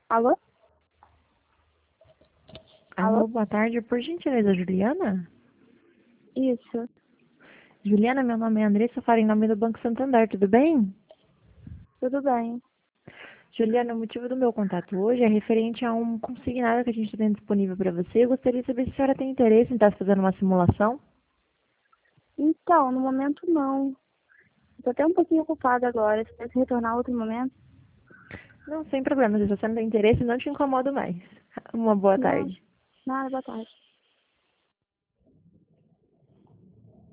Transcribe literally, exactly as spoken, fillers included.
Alô? Alô, Alô? boa tarde. Por gentileza, Juliana? Isso, Juliana, meu nome é Andressa, falo em nome do Banco Santander, tudo bem? tudo bem. Juliana, o motivo do meu contato hoje é referente a um consignado que a gente tem disponível para você. Eu gostaria de saber se a senhora tem interesse em estar fazendo uma simulação. Então, no momento não. Estou até um pouquinho ocupada agora. Se pudesse retornar outro momento. Não, sem problema. Se você não tem interesse, não te incomodo mais. Uma boa Não, tarde. nada, boa tarde.